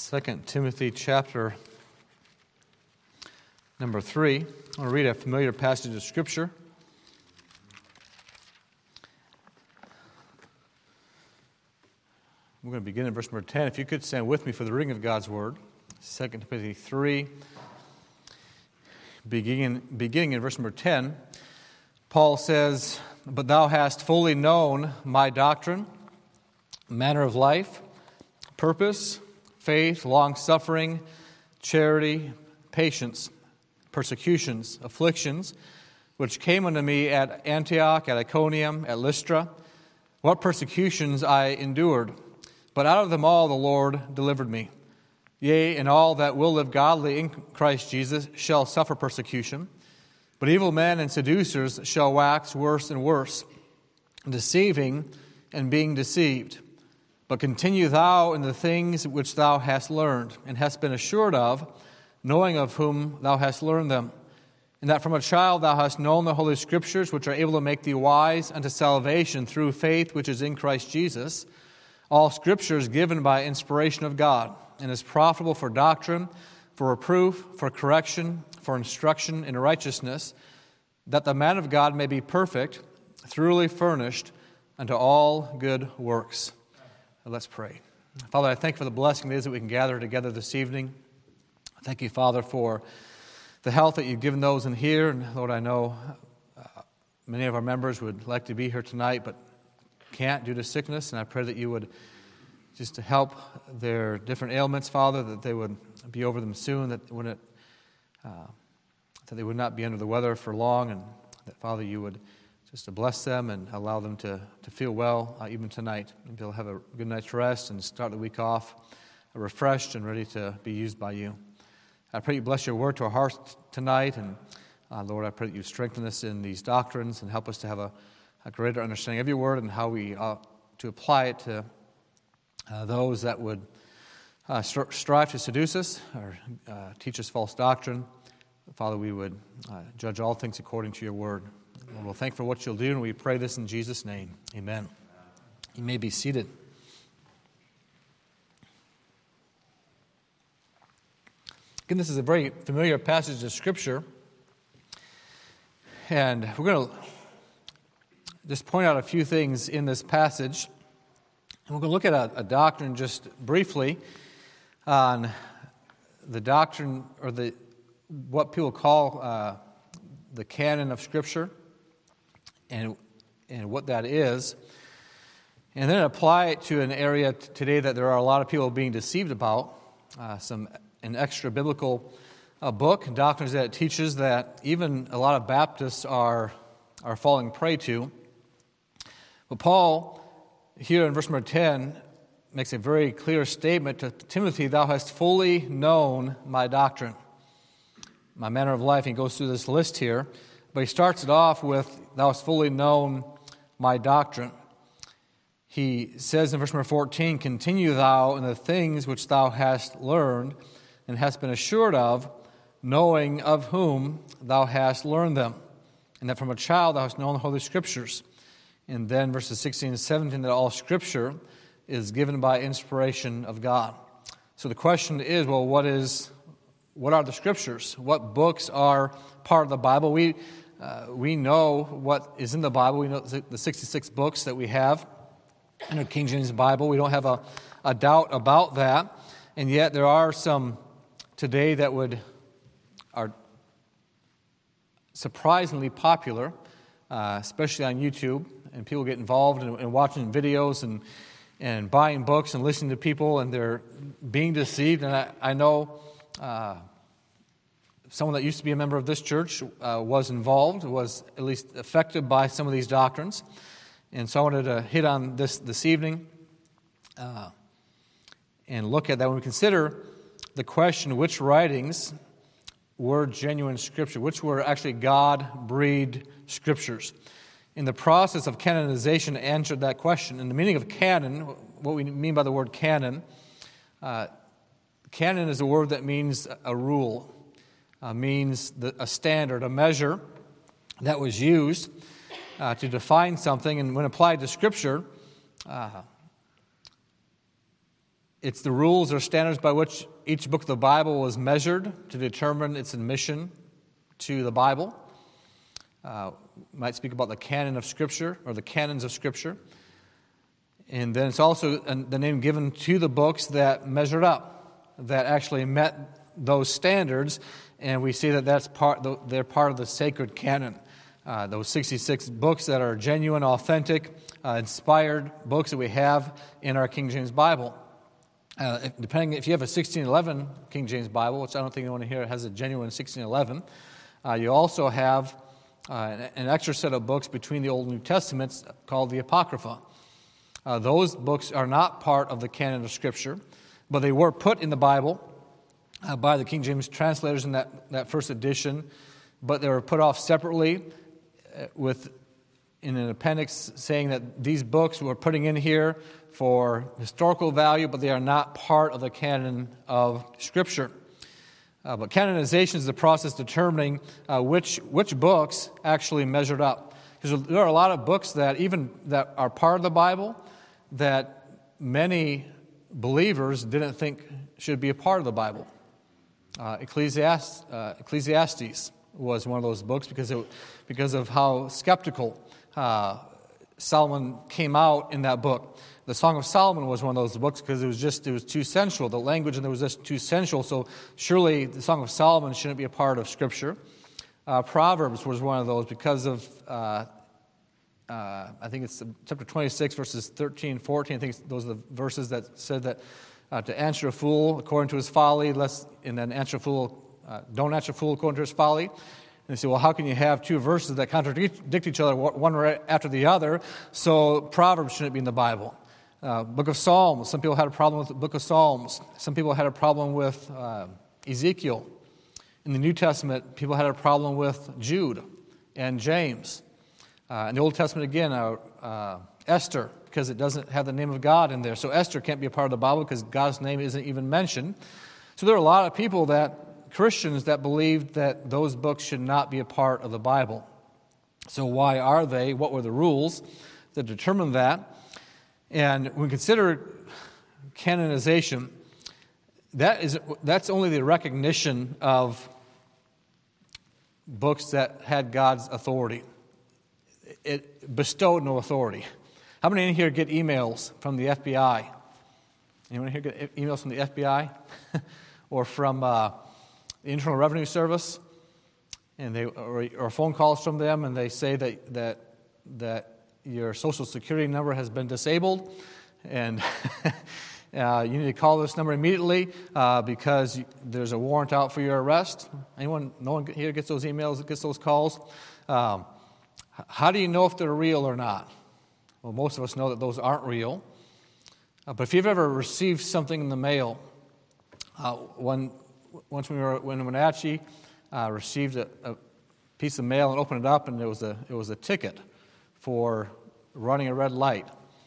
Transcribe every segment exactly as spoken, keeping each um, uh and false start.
Second Timothy chapter number three. I want to read a familiar passage of Scripture. We're going to begin in verse number ten. If you could stand with me for the reading of God's Word. Second Timothy three, beginning, beginning in verse number ten. Paul says, "But thou hast fully known my doctrine, manner of life, purpose, faith, long-suffering, charity, patience, persecutions, afflictions, which came unto me at Antioch, at Iconium, at Lystra, what persecutions I endured. But out of them all the Lord delivered me. Yea, and all that will live godly in Christ Jesus shall suffer persecution. But evil men and seducers shall wax worse and worse, deceiving and being deceived. But continue thou in the things which thou hast learned, and hast been assured of, knowing of whom thou hast learned them, and that from a child thou hast known the Holy Scriptures, which are able to make thee wise unto salvation through faith which is in Christ Jesus. All Scripture is given by inspiration of God, and is profitable for doctrine, for reproof, for correction, for instruction in righteousness, that the man of God may be perfect, thoroughly furnished unto all good works." Let's pray. Father, I thank you for the blessing it is that we can gather together this evening. Thank you, Father, for the health that you've given those in here. And Lord, I know uh, many of our members would like to be here tonight, but can't due to sickness. And I pray that you would just to help their different ailments, Father, that they would be over them soon, that when it, uh, that they would not be under the weather for long, and that, Father, you would just to bless them and allow them to, to feel well uh, even tonight, and be able to have a good night's rest and start the week off uh, refreshed and ready to be used by you. I pray you bless your word to our hearts tonight, and uh, Lord, I pray that you strengthen us in these doctrines and help us to have a, a greater understanding of your word and how we ought to apply it to uh, those that would uh, st- strive to seduce us or uh, teach us false doctrine. Father, we would uh, judge all things according to your word. Lord, we'll thank you for what you'll do, and we pray this in Jesus' name. Amen. You may be seated. Again, this is a very familiar passage of Scripture, and we're going to just point out a few things in this passage. And we're going to look at a, a doctrine just briefly on the doctrine, or the what people call uh, the canon of Scripture, and and what that is, and then apply it to an area t- today that there are a lot of people being deceived about, uh, some an extra biblical uh, book, doctrines that it teaches that even a lot of Baptists are are falling prey to. But Paul, here in verse number ten, makes a very clear statement to Timothy, "Thou hast fully known my doctrine, my manner of life." He goes through this list here, but he starts it off with, "Thou hast fully known my doctrine." He says in verse number fourteen, "Continue thou in the things which thou hast learned, and hast been assured of, knowing of whom thou hast learned them, and that from a child thou hast known the Holy Scriptures." And then verses sixteen and seventeen, that all Scripture is given by inspiration of God. So the question is, well, what is what are the Scriptures? What books are part of the Bible? We uh, we know what is in the Bible. We know the sixty-six books that we have in the King James Bible. We don't have a, a doubt about that. And yet there are some today that would are surprisingly popular, uh, especially on YouTube, and people get involved in, in watching videos and and buying books and listening to people, and they're being deceived. And I, I know uh, someone that used to be a member of this church uh, was involved, was at least affected by some of these doctrines. And so I wanted to hit on this this evening uh, and look at that when we consider the question, which writings were genuine Scripture, which were actually God-breathed Scriptures. In the process of canonization, answered that question. And the meaning of canon, what we mean by the word canon, uh, canon is a word that means a rule, uh, means the, a standard, a measure that was used uh, to define something. And when applied to Scripture, uh, It's the rules or standards by which each book of the Bible was measured to determine its admission to the Bible. Uh, we might speak about the canon of Scripture or the canons of Scripture. And then it's also the name given to the books that measured up, that actually met those standards, and we see that that's part. They're part of the sacred canon. Uh, those sixty-six books that are genuine, authentic, uh, inspired books that we have in our King James Bible. Uh, if, depending if you have a sixteen eleven King James Bible, which I don't think anyone here has a genuine sixteen eleven, uh, you also have uh, an, an extra set of books between the Old and New Testaments called the Apocrypha. Uh, those books are not part of the canon of Scripture, but they were put in the Bible uh, by the King James translators in that, that first edition, but they were put off separately uh, with in an appendix saying that these books we're putting in here for historical value, but they are not part of the canon of Scripture. Uh, but canonization is the process determining uh, which which books actually measured up. Because there are a lot of books that even that are part of the Bible that many believers didn't think should be a part of the Bible. Uh, Ecclesiastes, uh, Ecclesiastes was one of those books because it, because of how skeptical uh, Solomon came out in that book. The Song of Solomon was one of those books because it was just it was too sensual. The language in there was just too sensual. So surely the Song of Solomon shouldn't be a part of Scripture. Uh, Proverbs was one of those because of, uh, uh, I think it's chapter twenty-six, verses thirteen, fourteen. I think those are the verses that said that uh, to answer a fool according to his folly, less, and then answer a fool, uh, don't answer a fool according to his folly. And they say, well, how can you have two verses that contradict each other, one right after the other? So Proverbs shouldn't be in the Bible. Uh, Book of Psalms, some people had a problem with the Book of Psalms. Some people had a problem with uh, Ezekiel. In the New Testament, people had a problem with Jude and James. Uh, in the Old Testament, again, uh, uh, Esther, because it doesn't have the name of God in there. So Esther can't be a part of the Bible because God's name isn't even mentioned. So there are a lot of people that, Christians, that believed that those books should not be a part of the Bible. So why are they? What were the rules that determined that? And when we consider canonization, that is that's only the recognition of books that had God's authority. It bestowed no authority. How many in here get emails from the F B I? Anyone here get emails from the F B I or from uh, the Internal Revenue Service? And they or, or phone calls from them, and they say that that that your Social Security number has been disabled, and uh, you need to call this number immediately uh, because there's a warrant out for your arrest. Anyone? No one here gets those emails, gets those calls. Um, how do you know if they're real or not? Well, most of us know that those aren't real. Uh, but if you've ever received something in the mail, uh, when once we were when Wenatchee uh, received a, a piece of mail and opened it up, and it was a it was a ticket for running a red light,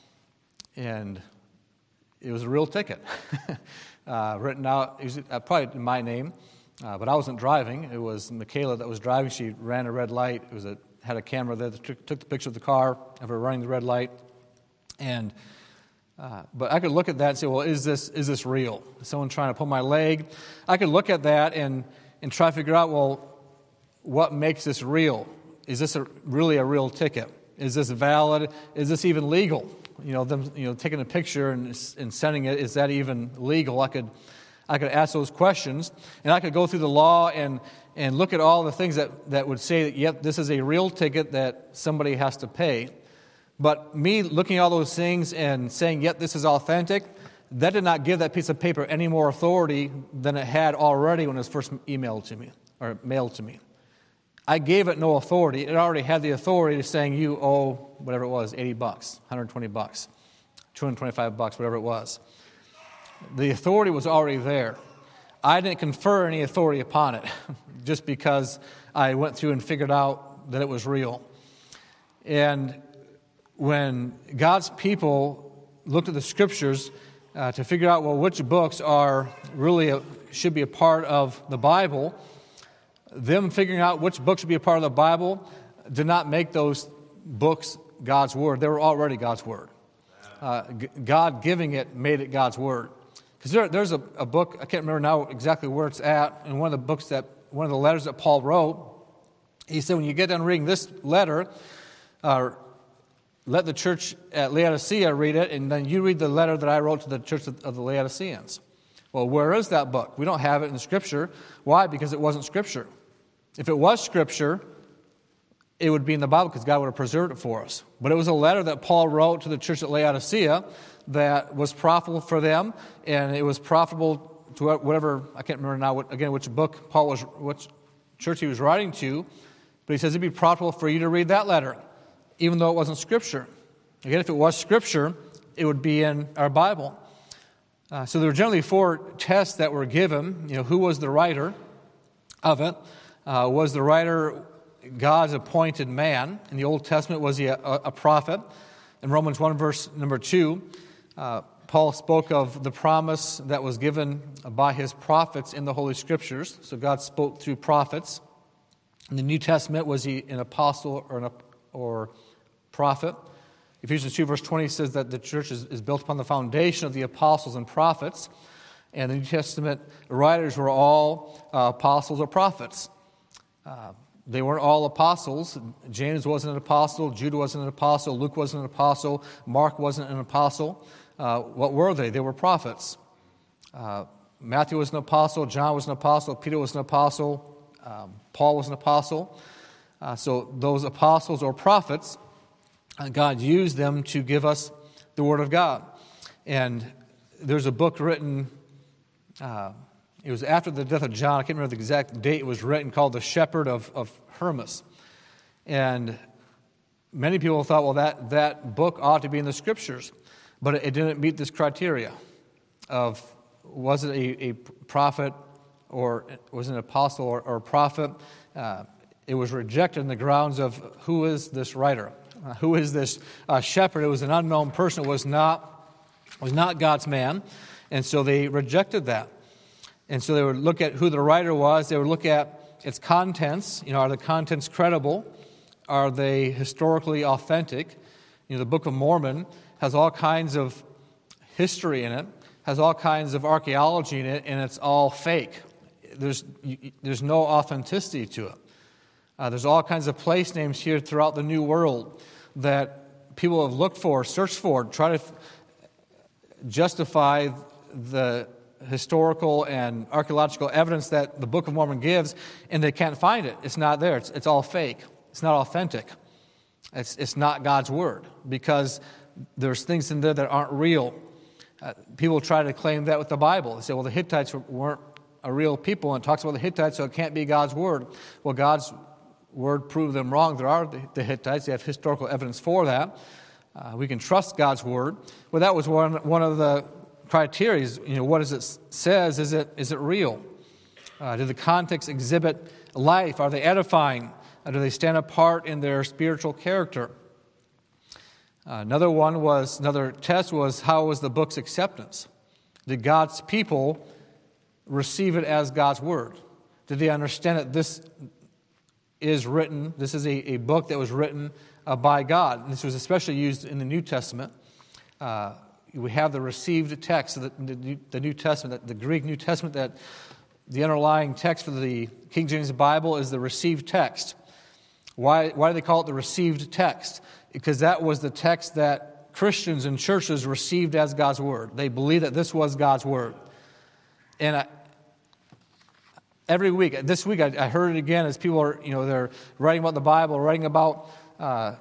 and it was a real ticket uh, written out. It was uh, probably in my name, uh, but I wasn't driving. It was Michaela that was driving. She ran a red light. It was a had a camera there that took, took the picture of the car of her running the red light, and uh, but I could look at that and say, well, is this is this real? Is someone trying to pull my leg? I could look at that and and try to figure out, well, what makes this real? Is this a, really a real ticket? Is this valid? Is this even legal? You know, them, you know, taking a picture and, and sending it, is that even legal? I could, I could ask those questions, and I could go through the law and and look at all the things that, that would say that, yep, this is a real ticket that somebody has to pay. But me looking at all those things and saying, yep, this is authentic, that did not give that piece of paper any more authority than it had already when it was first emailed to me or mailed to me. I gave it no authority. It already had the authority to saying you owe whatever it was, eighty bucks, one hundred twenty bucks, two hundred twenty-five bucks, whatever it was. The authority was already there. I didn't confer any authority upon it just because I went through and figured out that it was real. And when God's people looked at the Scriptures uh, to figure out, well, which books are really a, should be a part of the Bible, them figuring out which books should be a part of the Bible did not make those books God's Word. They were already God's Word. Uh, God giving it made it God's Word. Because there, there's a, a book, I can't remember now exactly where it's at, in one of the books that, one of the letters that Paul wrote, he said, when you get done reading this letter, uh, let the church at Laodicea read it, and then you read the letter that I wrote to the church of, of the Laodiceans. Well, where is that book? We don't have it in Scripture. Why? Because it wasn't Scripture. If it was Scripture, it would be in the Bible because God would have preserved it for us. But it was a letter that Paul wrote to the church at Laodicea that was profitable for them, and it was profitable to whatever, I can't remember now, what, again, which book Paul was, which church he was writing to, but he says it'd be profitable for you to read that letter, even though it wasn't Scripture. Again, if it was Scripture, it would be in our Bible. Uh, so there were generally four tests that were given. You know, who was the writer of it? Uh, was the writer God's appointed man? In the Old Testament, was he a, a prophet? In Romans one, verse number two, uh, Paul spoke of the promise that was given by his prophets in the Holy Scriptures. So God spoke through prophets. In the New Testament, was he an apostle or an or prophet? Ephesians two, verse twenty says that the church is, is built upon the foundation of the apostles and prophets. And the New Testament writers were all uh, apostles or prophets. Uh, they weren't all apostles. James wasn't an apostle. Jude wasn't an apostle. Luke wasn't an apostle. Mark wasn't an apostle. Uh, what were they? They were prophets. Uh, Matthew was an apostle. John was an apostle. Peter was an apostle. Um, Paul was an apostle. Uh, so those apostles or prophets, uh, God used them to give us the Word of God. And there's a book written, uh, it was after the death of John, I can't remember the exact date it was written, called The Shepherd of, of Hermas. And many people thought, well, that, that book ought to be in the Scriptures. But it, it didn't meet this criteria of, was it a, a prophet or was it an apostle or, or a prophet? Uh, it was rejected on the grounds of who is this writer? Uh, who is this uh, shepherd? It was an unknown person. It was not, was not God's man. And so they rejected that. And so they would look at who the writer was. They would look at its contents. You know, are the contents credible? Are they historically authentic? You know, the Book of Mormon has all kinds of history in it, has all kinds of archaeology in it, and it's all fake. There's there's no authenticity to it. Uh, there's all kinds of place names here throughout the New World that people have looked for, searched for, try to f- justify the historical and archaeological evidence that the Book of Mormon gives, and they can't find it. It's not there. It's, it's all fake. It's not authentic. It's, it's not God's Word, because there's things in there that aren't real. Uh, people try to claim that with the Bible. They say, well, the Hittites weren't a real people, and it talks about the Hittites, so it can't be God's Word. Well, God's Word proved them wrong. There are the, the Hittites. They have historical evidence for that. Uh, we can trust God's Word. Well, that was one, one of the criteria. You know, what does it says? Is it is it real? Uh, do the context exhibit life? Are they edifying? Uh, do they stand apart in their spiritual character? Uh, another one was, another test was, how was the book's acceptance? Did God's people receive it as God's Word? Did they understand that this is written, this is a, a book that was written uh, by God? And this was especially used in the New Testament. Uh, we have the received text of the, the, the New Testament, the Greek New Testament, that the underlying text for the King James Bible is the received text. Why, why do they call it the received text? Because that was the text that Christians and churches received as God's Word. They believed that this was God's Word. And I, every week, this week I, I heard it again as people are, you know, they're writing about the Bible, writing about uh,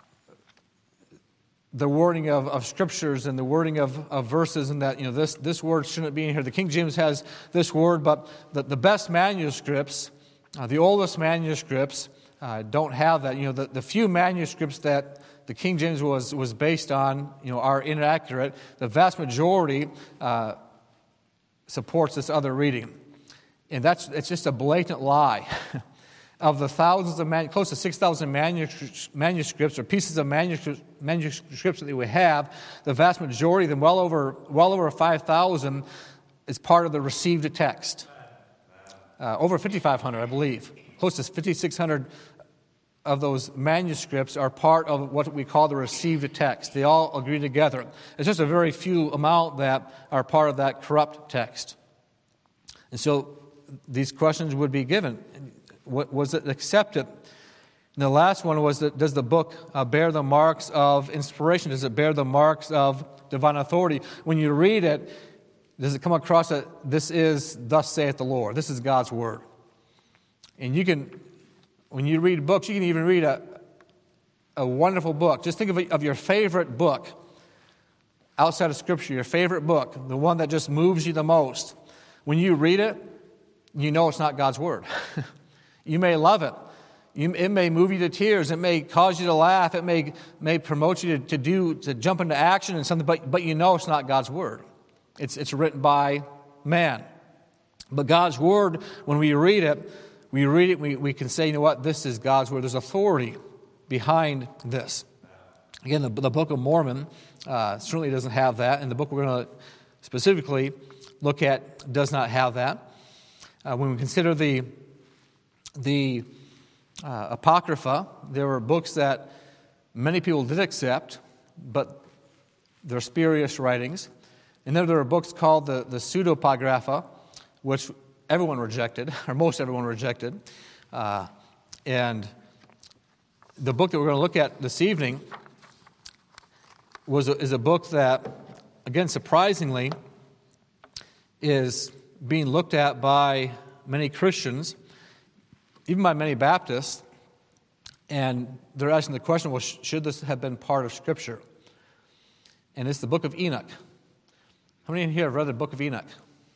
the wording of, of scriptures and the wording of, of verses, and that, you know, this, this word shouldn't be in here. The King James has this word, but the, the best manuscripts, uh, the oldest manuscripts, Uh, don't have that. You know, the, the few manuscripts that the King James was was based on, you know, are inaccurate. The vast majority uh, supports this other reading, and that's it's just a blatant lie. Of the thousands of man, close to six thousand manuscripts, manuscripts or pieces of manuscripts, manuscripts that we have, the vast majority of them, well over well over five thousand, is part of the received text. Uh, over fifty-five hundred, I believe. Close to fifty-six hundred of those manuscripts are part of what we call the received text. They all agree together. It's just a very few amount that are part of that corrupt text. And so these questions would be given. Was it accepted? And the last one was, that, does the book uh, bear the marks of inspiration? Does it bear the marks of divine authority? When you read it, does it come across that this is, thus saith the Lord? This is God's word. And you can, when you read books, you can even read a, a wonderful book. Just think of, of your favorite book outside of Scripture, your favorite book, the one that just moves you the most. When you read it, you know it's not God's word. You may love it. You, it may move you to tears. It may cause you to laugh. It may, may promote you to, to do to jump into action and something, but, but you know it's not God's word. It's, it's written by man. But God's word, when we read it, we read it, we, we can say, you know what, this is God's word. There's authority behind this. Again, the, the Book of Mormon uh, certainly doesn't have that, and the book we're going to specifically look at does not have that. Uh, when we consider the, the uh, Apocrypha, there were books that many people did accept, but they're spurious writings. And then there are books called the, the Pseudepigrapha, which everyone rejected, or most everyone rejected. Uh, and the book that we're going to look at this evening was a, is a book that, again, surprisingly, is being looked at by many Christians, even by many Baptists, and they're asking the question, well, sh- should this have been part of Scripture? And it's the book of Enoch. How many in here have read the book of Enoch?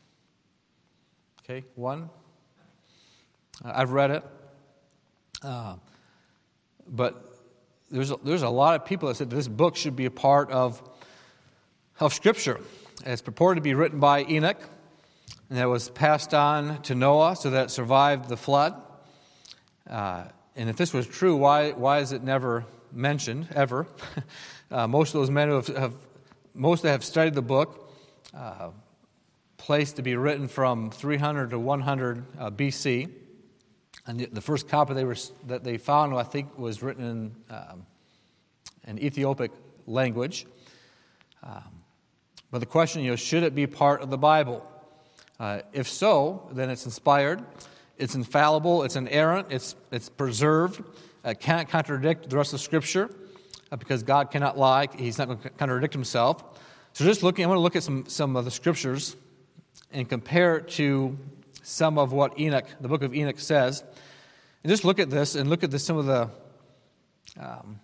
Okay, one. Uh, I've read it. Uh, but there's a, there's a lot of people that said this book should be a part of, of Scripture. It's purported to be written by Enoch, and that was passed on to Noah so that it survived the flood. Uh, and if this was true, why why is it never mentioned, ever? uh, most of those men who have, have most that have studied the book, uh, placed to be written from three hundred to one hundred uh, B C, and the, the first copy they were that they found, I think, was written in um, an Ethiopic language. Um, but the question, you know, should it be part of the Bible? Uh, if so, then it's inspired, it's infallible, it's inerrant, it's it's preserved. It can't contradict the rest of Scripture uh, because God cannot lie; He's not going to contradict Himself. So, just looking, I'm going to look at some some of the Scriptures and compare it to some of what Enoch, the book of Enoch, says. And just look at this and look at the, some of the um,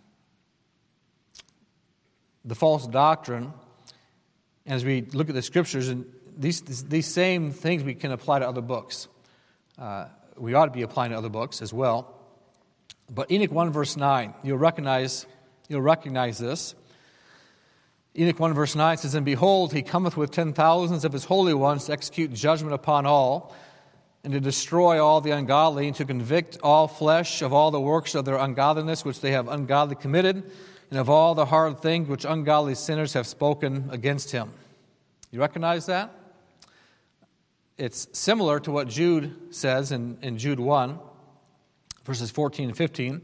the false doctrine as we look at the Scriptures. And these these same things we can apply to other books. Uh, we ought to be applying to other books as well. But Enoch one verse nine, you'll recognize you'll recognize this. Enoch one verse nine says, "And behold, he cometh with ten thousands of his holy ones to execute judgment upon all, and to destroy all the ungodly, and to convict all flesh of all the works of their ungodliness which they have ungodly committed, and of all the hard things which ungodly sinners have spoken against him." You recognize that? It's similar to what Jude says in, in Jude one, verses fourteen and fifteen.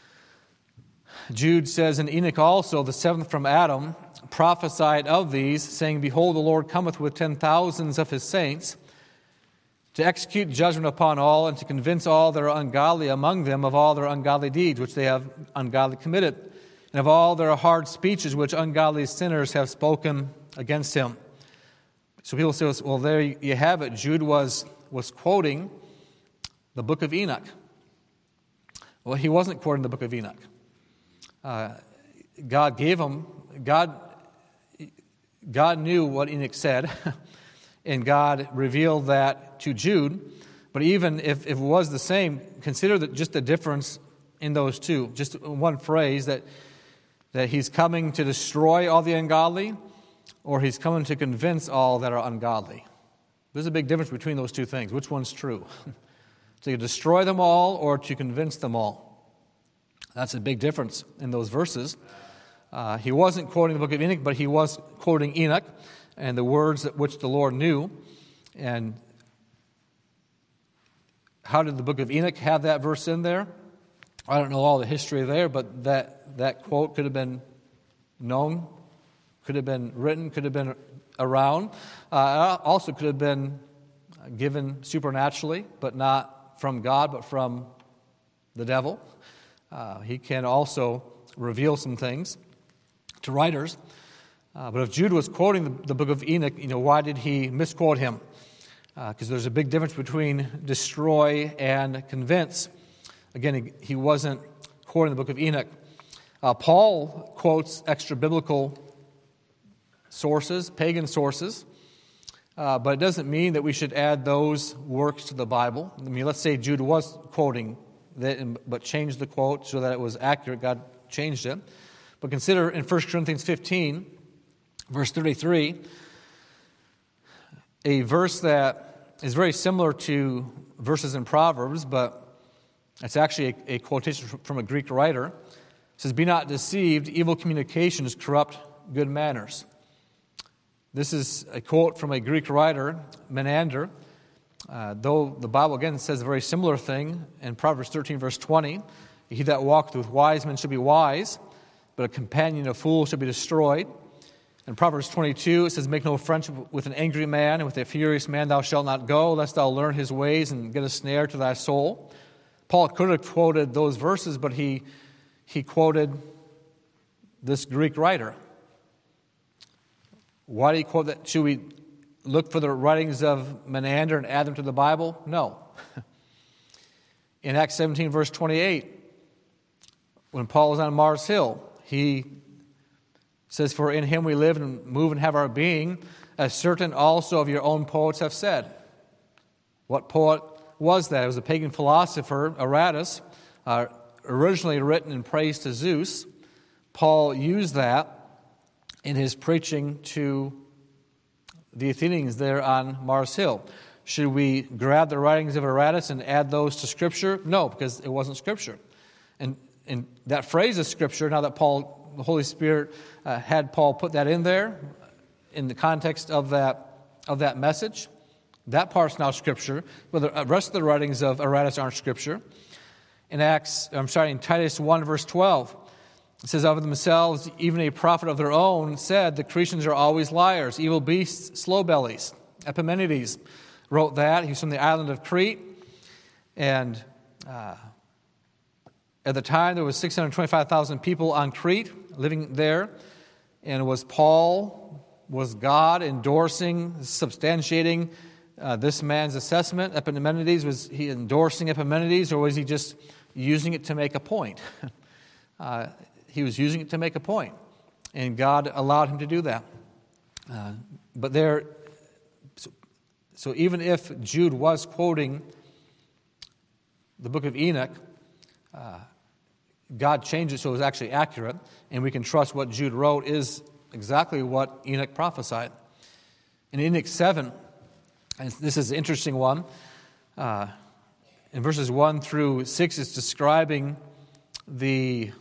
Jude says, "And Enoch also, the seventh from Adam, prophesied of these, saying, Behold, the Lord cometh with ten thousands of his saints, to execute judgment upon all, and to convince all that are ungodly among them of all their ungodly deeds, which they have ungodly committed, and of all their hard speeches which ungodly sinners have spoken against him." So people say, well, there you have it. Jude was, was quoting the book of Enoch. Well, he wasn't quoting the book of Enoch. Uh, God gave him, God, God knew what Enoch said, and God revealed that to Jude. But even if, if it was the same, consider that just the difference in those two. Just one phrase, that that he's coming to destroy all the ungodly, or he's coming to convince all that are ungodly. There's a big difference between those two things. Which one's true? To destroy them all or to convince them all? That's a big difference in those verses. Uh, he wasn't quoting the book of Enoch, but he was quoting Enoch and the words that which the Lord knew. And how did the book of Enoch have that verse in there? I don't know all the history there, but that, that quote could have been known, could have been written, could have been around. Uh, also could have been given supernaturally, but not from God, but from the devil. Uh, he can also reveal some things to writers. Uh, but if Jude was quoting the, the book of Enoch, you know, why did he misquote him? Because uh, there's a big difference between destroy and convince. Again, he, he wasn't quoting the book of Enoch. Uh, Paul quotes extra-biblical sources, pagan sources, uh, but it doesn't mean that we should add those works to the Bible. I mean, let's say Jude was quoting that, but changed the quote so that it was accurate. God changed it. But consider in First Corinthians fifteen, verse thirty-three, a verse that is very similar to verses in Proverbs, but it's actually a, a quotation from a Greek writer. It says, "Be not deceived, evil communications corrupt good manners." This is a quote from a Greek writer, Menander, uh, though the Bible again says a very similar thing in Proverbs thirteen, verse twenty. "He that walketh with wise men shall be wise, but a companion of fools shall be destroyed." In Proverbs twenty-two, it says, "Make no friendship with an angry man, and with a furious man thou shalt not go, lest thou learn his ways and get a snare to thy soul." Paul could have quoted those verses, but he he quoted this Greek writer. Why do you quote that? Should we look for the writings of Menander and add them to the Bible? No. In Acts seventeen, verse twenty-eight, when Paul was on Mars Hill, he says, "For in him we live and move and have our being, as certain also of your own poets have said." What poet was that? It was a pagan philosopher, Aratus, uh, originally written in praise to Zeus. Paul used that in his preaching to the Athenians there on Mars Hill. Should we grab the writings of Aratus and add those to Scripture? No, because it wasn't Scripture. And, and that phrase is Scripture, now that Paul, the Holy Spirit, uh, had Paul put that in there in the context of that, of that message. That part's now Scripture, but the rest of the writings of Aratus aren't Scripture. In Acts, I'm sorry, in Titus one, verse twelve, it says, "Of themselves, even a prophet of their own said, the Cretians are always liars, evil beasts, slow bellies." Epimenides wrote that. He's from the island of Crete. And uh, at the time, there was six hundred twenty-five thousand people on Crete living there. And was Paul, was God endorsing, substantiating uh, this man's assessment? Epimenides, was he endorsing Epimenides, or was he just using it to make a point? uh, He was using it to make a point, and God allowed him to do that. Uh, but there, so, so even if Jude was quoting the book of Enoch, uh, God changed it so it was actually accurate, and we can trust what Jude wrote is exactly what Enoch prophesied. In Enoch seven, and this is an interesting one, uh, in verses one through six, it's describing the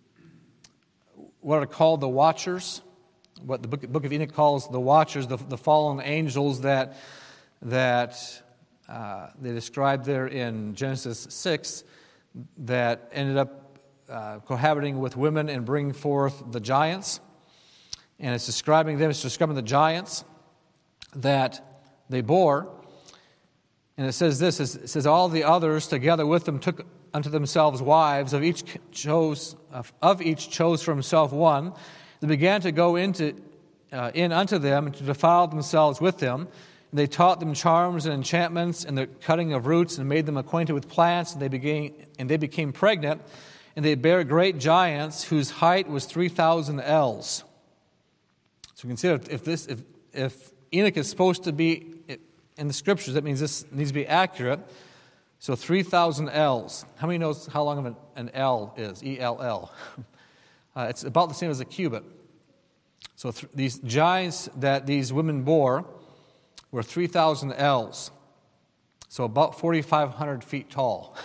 what are called the watchers, what the book, book of Enoch calls the watchers, the, the fallen angels that that uh, they describe there in Genesis six, that ended up uh, cohabiting with women and bringing forth the giants. And it's describing them, it's describing the giants that they bore. And it says this, it says, "All the others together with them took unto themselves wives, of each chose of each chose for himself one. They began to go into uh, in unto them and to defile themselves with them. And they taught them charms and enchantments and the cutting of roots, and made them acquainted with plants. And they became and they became pregnant, and they bare great giants whose height was three thousand ells." So consider if this if if Enoch is supposed to be in the Scriptures, that means this needs to be accurate. So three thousand ells. How many knows how long of an, an L is? E L L. Uh, it's about the same as a cubit. So th- these giants that these women bore were three thousand ells. So about forty-five hundred feet tall.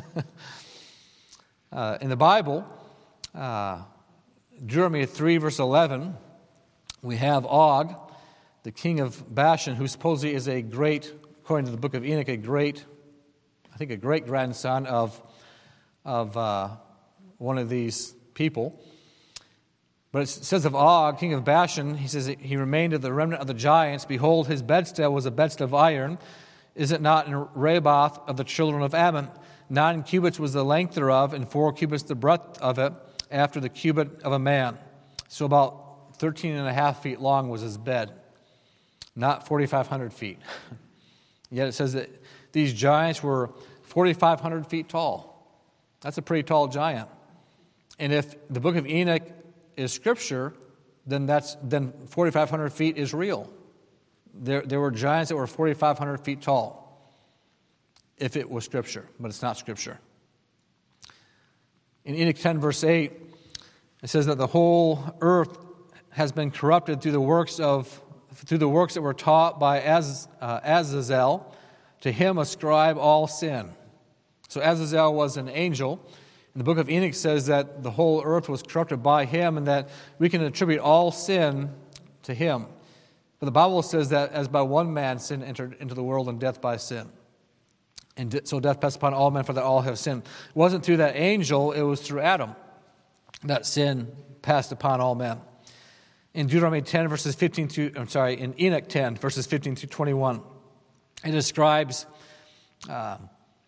uh, in the Bible, uh, Deuteronomy three, verse eleven, we have Og, the king of Bashan, who supposedly is a great, according to the book of Enoch, a great, I think a great-grandson of of uh, one of these people. But it says of Og, king of Bashan, he says, he remained of the remnant of the giants. Behold, his bedstead was a bedstead of iron. Is it not in Raboth of the children of Ammon? Nine cubits was the length thereof, and four cubits the breadth of it, after the cubit of a man. So about thirteen and a half feet long was his bed, not forty-five hundred feet. Yet it says that these giants were forty-five hundred feet tall. That's a pretty tall giant. And if the book of Enoch is Scripture, then that's then forty-five hundred feet is real. There, there were giants that were forty-five hundred feet tall, if it was Scripture, but it's not Scripture. In Enoch ten, verse eight, it says that the whole earth has been corrupted through the works of through the works that were taught by Az, uh, Azazel. To him ascribe all sin. So Azazel was an angel. And the book of Enoch says that the whole earth was corrupted by him and that we can attribute all sin to him. But the Bible says that as by one man sin entered into the world and death by sin. And so death passed upon all men, for that all have sinned. It wasn't through that angel, it was through Adam that sin passed upon all men. In Deuteronomy ten, verses fifteen to, I'm sorry, in Enoch ten, verses fifteen to twenty-one, it describes uh,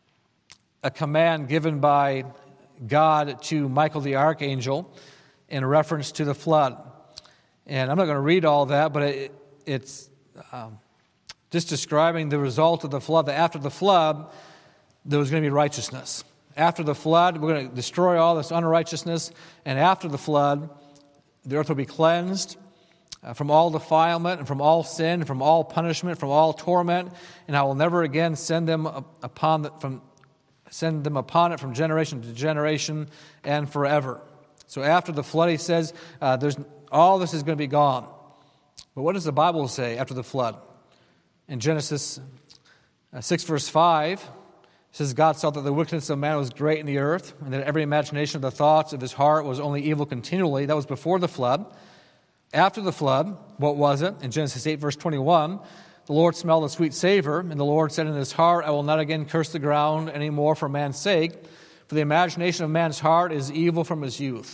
a command given by God to Michael the archangel in reference to the flood. And I'm not going to read all that, but it, it's um, just describing the result of the flood, that after the flood, there was going to be righteousness. After the flood, we're going to destroy all this unrighteousness, and after the flood, the earth will be cleansed uh, from all defilement and from all sin, from all punishment, from all torment, and I will never again send them upon the, from send them upon it from generation to generation and forever. So after the flood, he says, uh, there's all this is going to be gone. But what does the Bible say after the flood? In Genesis uh, six, verse five, it says, God saw that the wickedness of man was great in the earth, and that every imagination of the thoughts of his heart was only evil continually. That was before the flood. After the flood, what was it? In Genesis eight, verse twenty-one, the Lord smelled a sweet savor, and the Lord said in his heart, I will not again curse the ground any more for man's sake, for the imagination of man's heart is evil from his youth.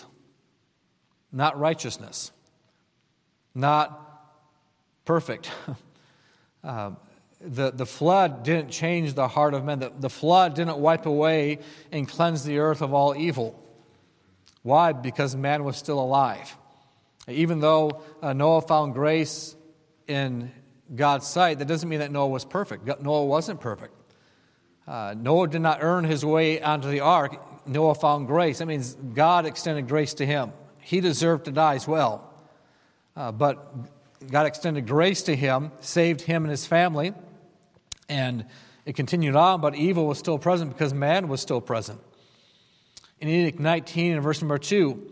Not righteousness. Not perfect. uh, the, the flood didn't change the heart of men. The, the flood didn't wipe away and cleanse the earth of all evil. Why? Because man was still alive. Even though uh, Noah found grace in God's sight, that doesn't mean that Noah was perfect. Noah wasn't perfect. Uh, Noah did not earn his way onto the ark. Noah found grace. That means God extended grace to him. He deserved to die as well. Uh, but God extended grace to him, saved him and his family, and it continued on, but evil was still present because man was still present. In Enoch nineteen, and verse number two,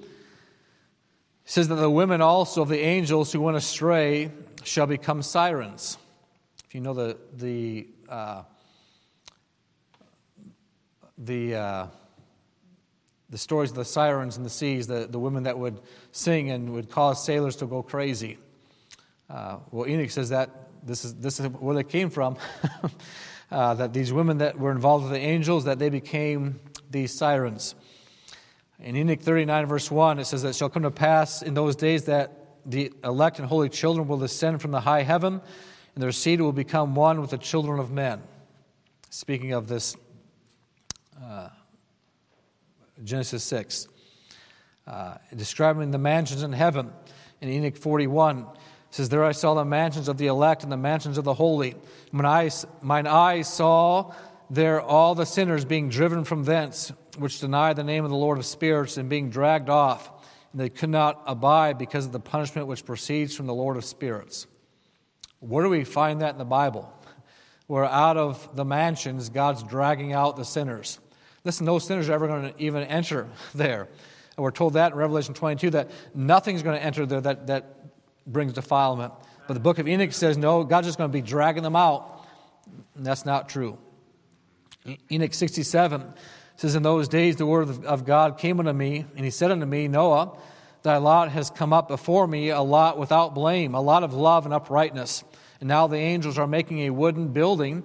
it says that the women also of the angels who went astray shall become sirens. If you know the the uh, the uh, the stories of the sirens in the seas, the, the women that would sing and would cause sailors to go crazy. Uh, well, Enoch says that this is this is where they came from. uh, that these women that were involved with the angels, that they became these sirens. In Enoch thirty-nine, verse one, it says that it shall come to pass in those days that the elect and holy children will descend from the high heaven, and their seed will become one with the children of men. Speaking of this, uh, Genesis six, uh, describing the mansions in heaven. In Enoch forty-one, it says, there I saw the mansions of the elect and the mansions of the holy. When I, mine eyes saw there all the sinners being driven from thence, which deny the name of the Lord of spirits, and being dragged off, and they could not abide because of the punishment which proceeds from the Lord of spirits. Where do we find that in the Bible? Where out of the mansions, God's dragging out the sinners. Listen, no sinners are ever going to even enter there. And we're told that in Revelation twenty-two, that nothing's going to enter there that, that brings defilement. But the book of Enoch says, no, God's just going to be dragging them out. And that's not true. Enoch sixty-seven says, in those days the word of God came unto me, and he said unto me, Noah, thy lot has come up before me, a lot without blame, a lot of love and uprightness. And now the angels are making a wooden building,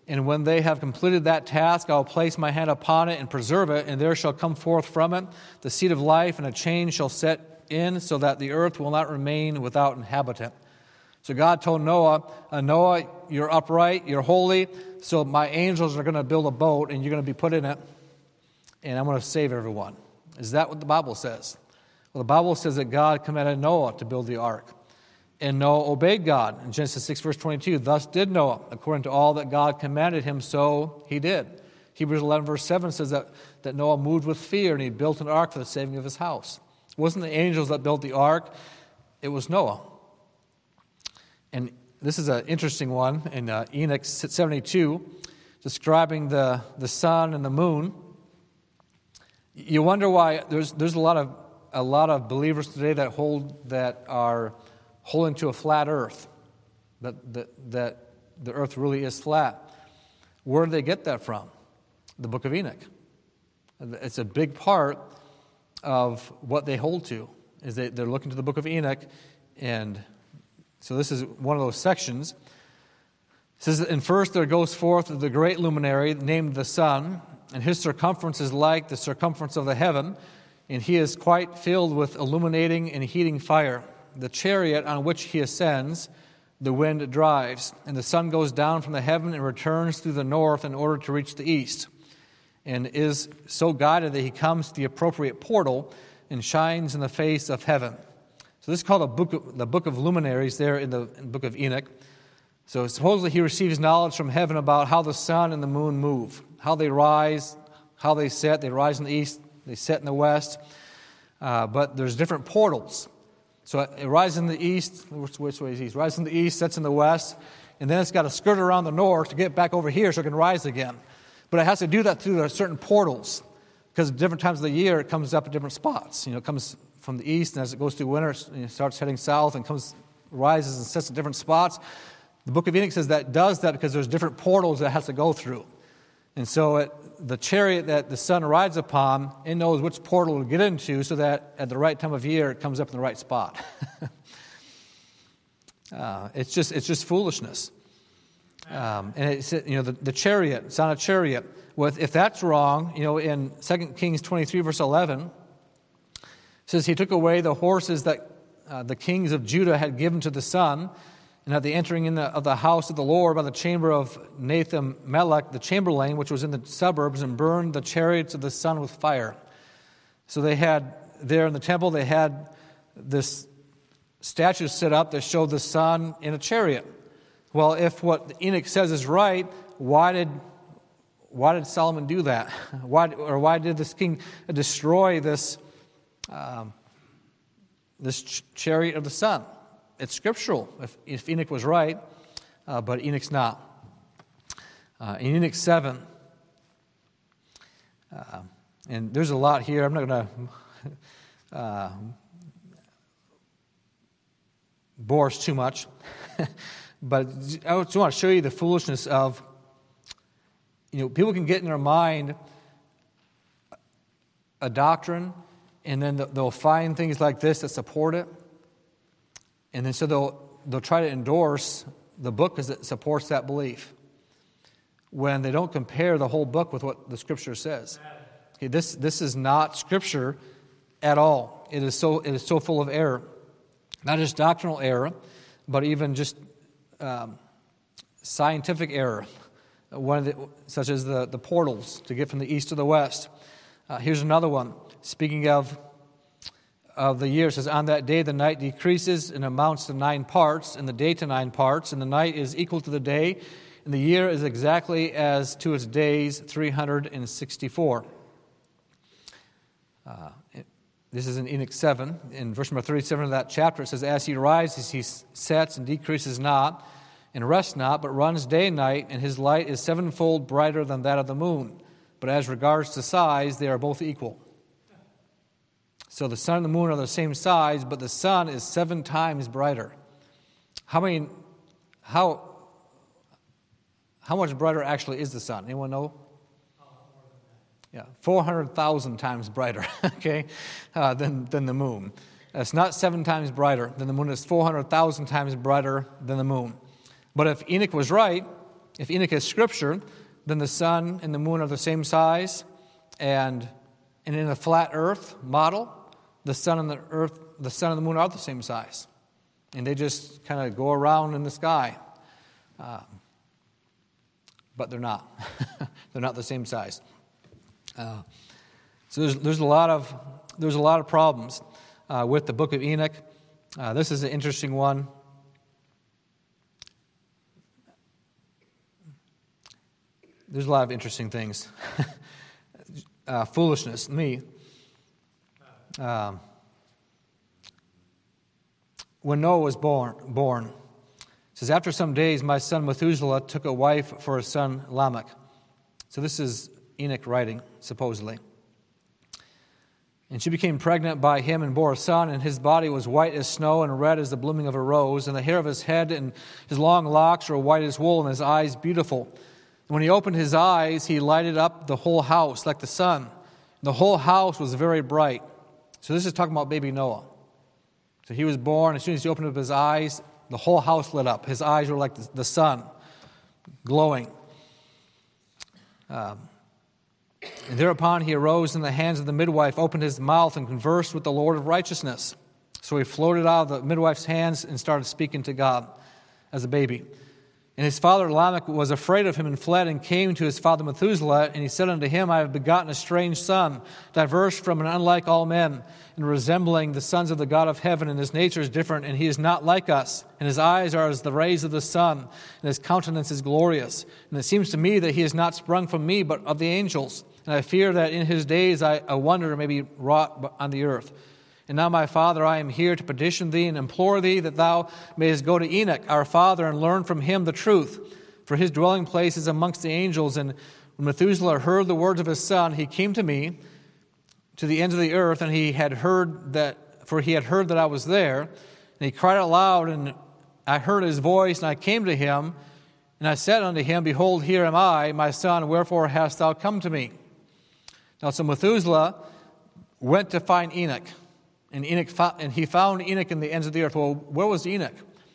And when they have completed that task, I will place my hand upon it and preserve it, and there shall come forth from it the seed of life, and a change shall set in, so that the earth will not remain without inhabitant. So God told Noah, uh, Noah, you're upright, you're holy, so my angels are going to build a boat, and you're going to be put in it, and I'm going to save everyone. Is that what the Bible says? Well, the Bible says that God commanded Noah to build the ark. And Noah obeyed God. In Genesis six, verse twenty-two, thus did Noah, according to all that God commanded him, so he did. Hebrews eleven, verse seven says that, that Noah moved with fear, and he built an ark for the saving of his house. It wasn't the angels that built the ark, it was Noah. And this is an interesting one in uh, Enoch seventy-two, describing the, the sun and the moon. You wonder why there's there's a lot of a lot of believers today that hold that are holding to a flat earth, that, that, that the earth really is flat. Where do they get that from? The book of Enoch. It's a big part of what they hold to, is they, they're looking to the book of Enoch, and so this is one of those sections. It says, and first there goes forth the great luminary named the sun, and his circumference is like the circumference of the heaven, and he is quite filled with illuminating and heating fire. The chariot on which he ascends, the wind drives, and the sun goes down from the heaven and returns through the north in order to reach the east, and is so guided that he comes to the appropriate portal and shines in the face of heaven. So this is called a book of, the book of luminaries there in the, in the book of Enoch. So supposedly he receives knowledge from heaven about how the sun and the moon move, how they rise, how they set. They rise in the east, they set in the west. Uh, but there's different portals. So it rises in the east, which, which way is east? Rises in the east, sets in the west, and then it's got to skirt around the north to get back over here so it can rise again. But it has to do that through certain portals, because at different times of the year it comes up at different spots. You know, it comes from the east, and as it goes through winter, it starts heading south and comes, rises and sets at different spots. The book of Enoch says that does that because there's different portals that it has to go through. And so it, the chariot that the sun rides upon, it knows which portal to get into so that at the right time of year it comes up in the right spot. uh, it's just it's just foolishness. Um, and it's, you know, the, the chariot, it's on a chariot. Well, if, if that's wrong, you know, in Second Kings twenty-three, verse eleven, it says he took away the horses that uh, the kings of Judah had given to the sun, and at the entering in the, of the house of the Lord by the chamber of Nathan-Melech, the chamberlain, which was in the suburbs, and burned the chariots of the sun with fire. So they had, there in the temple, they had this statue set up that showed the sun in a chariot. Well, if what Enoch says is right, why did why did Solomon do that? Why or why did this king destroy this um, this ch- chariot of the sun? It's scriptural if, if Enoch was right, uh, but Enoch's not. Uh, in Enoch seven, uh, and there's a lot here. I'm not going to uh, bore us too much, but I just want to show you the foolishness of, you know, people can get in their mind a doctrine, and then they'll find things like this that support it. And then so they'll they'll try to endorse the book because it supports that belief, when they don't compare the whole book with what the Scripture says. Okay, this this is not Scripture at all. It is so it is so full of error, not just doctrinal error, but even just um, scientific error, one of the, such as the, the portals to get from the east to the west. Uh, here's another one. Speaking of of the year, it says, on that day the night decreases and amounts to nine parts, and the day to nine parts, and the night is equal to the day, and the year is exactly as to its days, three hundred sixty-four. Uh, this is in Enoch seven. In verse number thirty-seven of that chapter, it says, as he rises, he sets and decreases not, and rests not, but runs day and night, and his light is sevenfold brighter than that of the moon. But as regards to size, they are both equal. So the sun and the moon are the same size, but the sun is seven times brighter. How many, how, how much brighter actually is the sun? Anyone know? Yeah, four hundred thousand times brighter, okay, uh, than, than the moon. It's not seven times brighter than the moon. It's four hundred thousand times brighter than the moon. But if Enoch was right, if Enoch is Scripture, then the sun and the moon are the same size, and and in a flat Earth model, the sun and the earth, the sun and the moon are the same size, and they just kind of go around in the sky. Uh, but they're not. They're not the same size. Uh, so there's there's a lot of there's a lot of problems uh, with the book of Enoch. Uh, this is an interesting one. There's a lot of interesting things. uh, foolishness, me. Um, when Noah was born, born, it says, after some days, my son Methuselah took a wife for his son Lamech. So this is Enoch writing, supposedly. And she became pregnant by him and bore a son, and his body was white as snow and red as the blooming of a rose, and the hair of his head and his long locks were white as wool, and his eyes beautiful. And when he opened his eyes, he lighted up the whole house like the sun. The whole house was very bright. So this is talking about baby Noah. So he was born, as soon as he opened up his eyes, the whole house lit up. His eyes were like the sun, glowing. Um, and thereupon he arose, and the hands of the midwife opened his mouth and conversed with the Lord of righteousness. So he floated out of the midwife's hands and started speaking to God as a baby. And his father Lamech was afraid of him and fled and came to his father Methuselah. And he said unto him, I have begotten a strange son, diverse from and unlike all men, and resembling the sons of the God of heaven. And his nature is different, and he is not like us. And his eyes are as the rays of the sun, and his countenance is glorious. And it seems to me that he is not sprung from me, but of the angels. And I fear that in his days I, a wonder may be wrought on the earth. And now, my father, I am here to petition thee and implore thee that thou mayest go to Enoch, our father, and learn from him the truth. For his dwelling place is amongst the angels. And when Methuselah heard the words of his son, he came to me to the ends of the earth, and he had heard that, for he had heard that I was there. And he cried out loud, and I heard his voice, and I came to him, and I said unto him, Behold, here am I, my son, wherefore hast thou come to me? Now, so Methuselah went to find Enoch. And Enoch, and he found Enoch in the ends of the earth. Well, where was Enoch?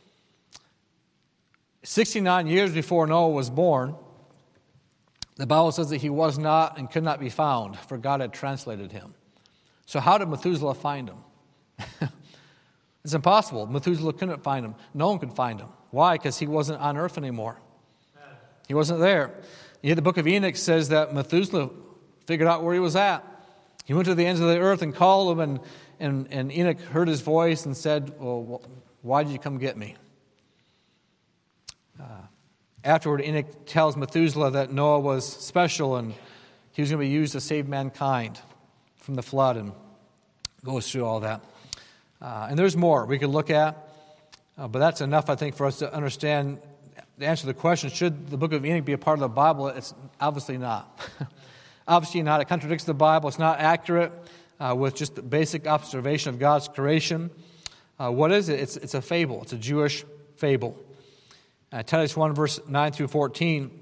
sixty-nine years before Noah was born, the Bible says that he was not and could not be found, for God had translated him. So how did Methuselah find him? It's impossible. Methuselah couldn't find him. No one could find him. Why? Because he wasn't on earth anymore. He wasn't there. Yet the book of Enoch says that Methuselah figured out where he was at. He went to the ends of the earth and called him, and And, and Enoch heard his voice and said, well, why did you come get me? Uh, afterward, Enoch tells Methuselah that Noah was special and he was going to be used to save mankind from the flood, and goes through all that. Uh, and there's more we could look at, uh, but that's enough, I think, for us to understand, to answer the question, should the book of Enoch be a part of the Bible? It's obviously not. Obviously not. It contradicts the Bible. It's not accurate. Uh, with just the basic observation of God's creation. Uh, what is it? It's, it's a fable. It's a Jewish fable. Uh, Titus one, verse nine through fourteen.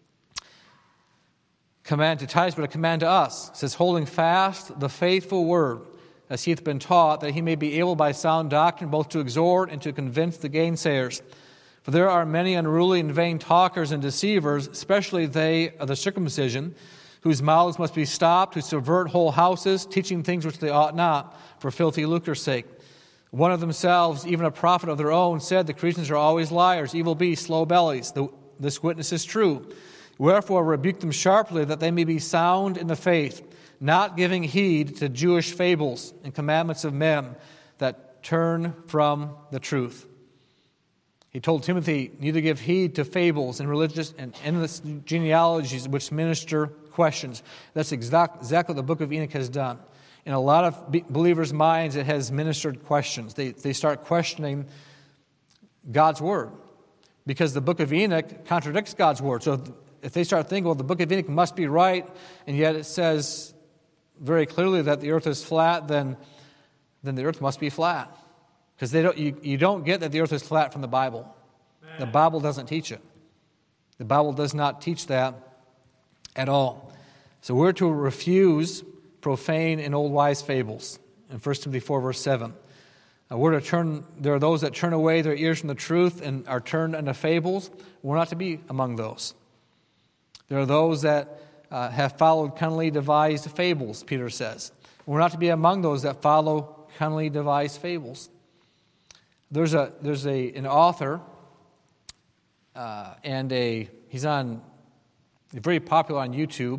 Command to Titus, but a command to us. It says, holding fast the faithful word, as he hath been taught, that he may be able by sound doctrine both to exhort and to convince the gainsayers. For there are many unruly and vain talkers and deceivers, especially they of the circumcision, whose mouths must be stopped, who subvert whole houses, teaching things which they ought not, for filthy lucre's sake. One of themselves, even a prophet of their own, said, the Cretans are always liars, evil beasts, slow bellies. The, this witness is true. Wherefore rebuke them sharply, that they may be sound in the faith, not giving heed to Jewish fables and commandments of men that turn from the truth. He told Timothy, neither give heed to fables and religious and endless genealogies which minister questions. That's exact, exactly what the book of Enoch has done. In a lot of be- believers' minds, it has ministered questions. They, they start questioning God's word because the book of Enoch contradicts God's word. So if they start thinking, well, the book of Enoch must be right, and yet it says very clearly that the earth is flat, then, then the earth must be flat. Because they don't, you, you don't get that the earth is flat from the Bible. Man. The Bible doesn't teach it. The Bible does not teach that at all. So we're to refuse profane and old wise fables in First Timothy four, verse seven. Uh, we're to turn. There are those that turn away their ears from the truth and are turned into fables. We're not to be among those. There are those that uh, have followed cunningly devised fables, Peter says. We're not to be among those that follow cunningly devised fables. There's a there's a an author, uh, and a he's on very popular on YouTube.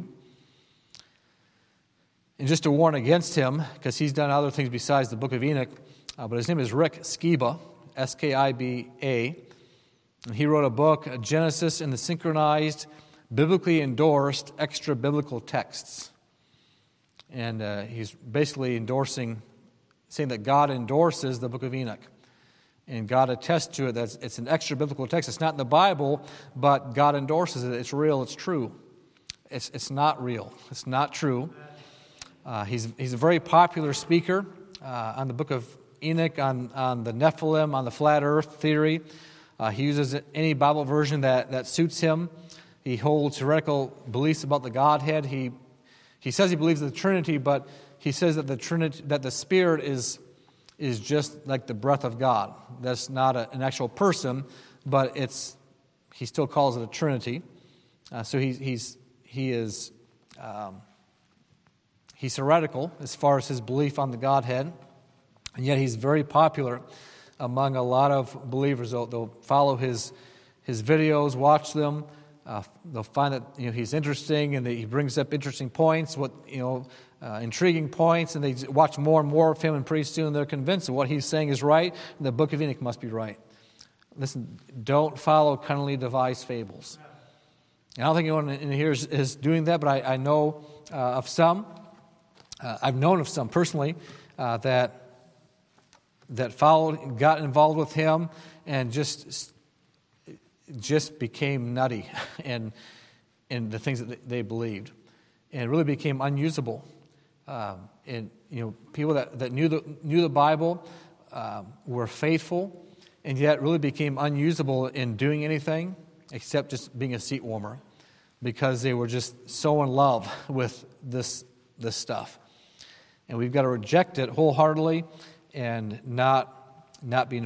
And just to warn against him, because he's done other things besides the Book of Enoch, uh, but his name is Rick Skiba, S K I B A. And he wrote a book, Genesis and the Synchronized, Biblically Endorsed Extra-Biblical Texts. And uh, he's basically endorsing, saying that God endorses the Book of Enoch. And God attests to it that it's an extra-biblical text. It's not in the Bible, but God endorses it. It's real, it's true. It's, it's not real. It's not true. Uh, he's, he's a very popular speaker uh, on the Book of Enoch, on, on the Nephilim, on the flat earth theory. Uh, he uses any Bible version that, that suits him. He holds heretical beliefs about the Godhead. He he says he believes in the Trinity, but he says that the Trinity, that the Spirit is is just like the breath of God. That's not a, an actual person, but it's he still calls it a Trinity. Uh, so he, he's he is um, he's heretical as far as his belief on the Godhead, and yet he's very popular among a lot of believers. They'll, they'll follow his his videos, watch them. Uh, they'll find that you know he's interesting, and that he brings up interesting points, what you know, uh, intriguing points, and they watch more and more of him, and pretty soon they're convinced that what he's saying is right, and the Book of Enoch must be right. Listen, don't follow cunningly devised fables. And I don't think anyone in here is, is doing that, but I, I know uh, of some. Uh, I've known of some personally uh, that that followed, got involved with him, and just. just became nutty in, in the things that they believed. And it really became unusable. Um, and, you know, people that, that knew the knew the Bible um, were faithful, and yet really became unusable in doing anything except just being a seat warmer, because they were just so in love with this this stuff. And we've got to reject it wholeheartedly and not not be